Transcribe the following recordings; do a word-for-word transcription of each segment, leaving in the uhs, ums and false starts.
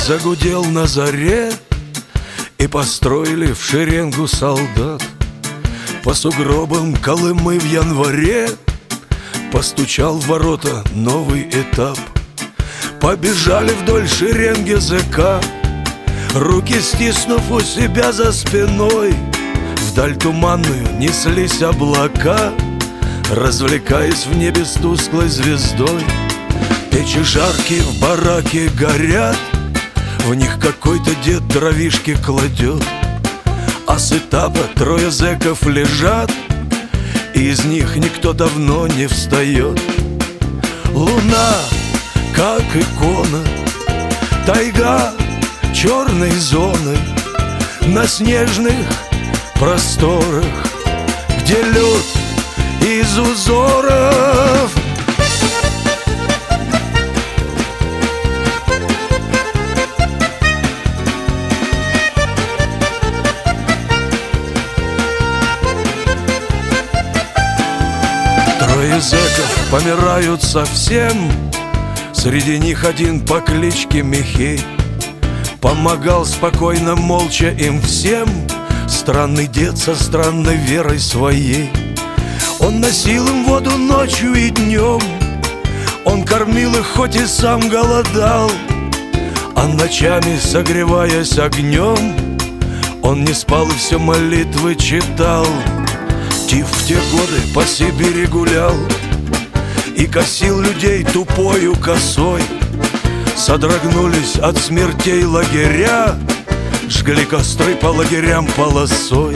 загудел на заре, и построили в шеренгу солдат. По сугробам Колымы в январе постучал в ворота новый этап. Побежали вдоль шеренги зэка, руки стиснув у себя за спиной. Вдаль туманную неслись облака, развлекаясь в небе с тусклой звездой. Печи жаркие в бараке горят, в них какой-то дед дровишки кладет. А с этапа трое зэков лежат, и из них никто давно не встает. Луна, как икона, тайга черной зоны на снежных просторах, где лед из узоров. Трое зэков помирают совсем, среди них один по кличке Михей. Помогал спокойно, молча им всем странный дед со странной верой своей. Он носил им воду ночью и днем, он кормил их, хоть и сам голодал. А ночами, согреваясь огнем, он не спал и все молитвы читал. Тиф в те годы по Сибири гулял и косил людей тупою косой. Содрогнулись от смертей лагеря, жгли костры по лагерям полосой.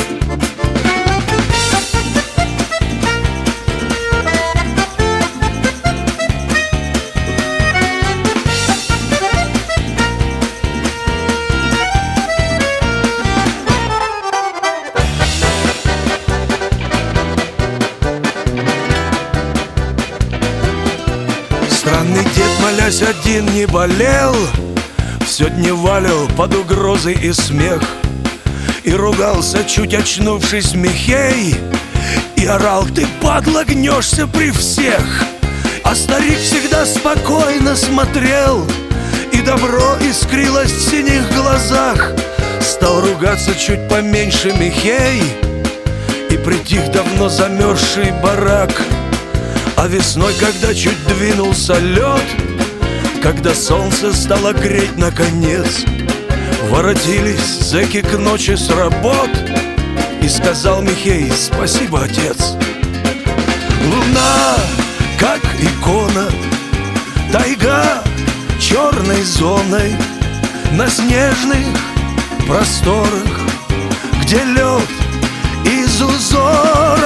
Странный дед, молясь, один не болел, все дневалил под угрозой и смех. И ругался, чуть очнувшись, Михей, и орал: ты, падла, гнешься при всех. А старик всегда спокойно смотрел, и добро искрилось в синих глазах. Стал ругаться чуть поменьше Михей, и притих давно замерзший барак. А весной, когда чуть двинулся лед, когда солнце стало греть наконец, воротились зэки к ночи с работ, и сказал Михей: спасибо, отец. Луна, как икона, тайга черной зоной на снежных просторах, где лед из узора.